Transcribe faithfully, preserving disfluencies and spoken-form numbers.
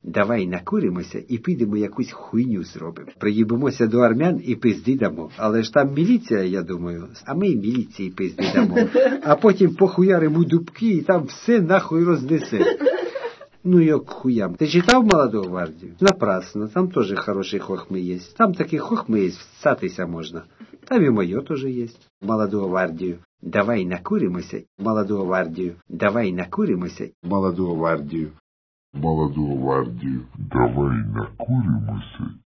давай накуримося і підемо якусь хуйню зробимо. Приїбемося до армян і пизди дамо. Але ж там міліція, я думаю, а ми міліції пизди дамо. А потім похуяримо дубки і там все нахуй рознесе. Ну, як хуям. Ты читал «Молодую гвардию»? Напрасно. Там тоже хорошие хохмы есть. Там такие хохмы есть, всатыся можно. Там и мое тоже есть. «Молодую гвардию». Давай накуримося. «Молодую гвардию». Давай накуримося. «Молодую гвардию». «Молодую гвардию». Давай накуримося.